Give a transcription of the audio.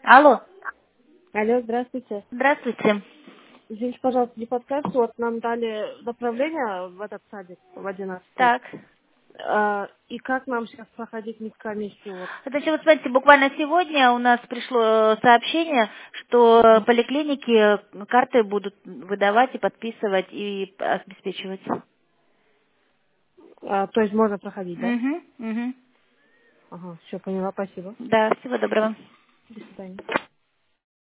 Алло, Алло, здравствуйте. здравствуйте. Извините, пожалуйста, не подскажете, вот нам дали направление в этот садик, в 11-й. Так. И как нам сейчас проходить медкомиссию? Вот. Значит, вот смотрите, буквально сегодня у нас пришло сообщение, что поликлиники карты будут выдавать и подписывать и обеспечивать. То есть можно проходить, да? Угу, угу. Ага, все, поняла, спасибо. Да, всего доброго. До свидания.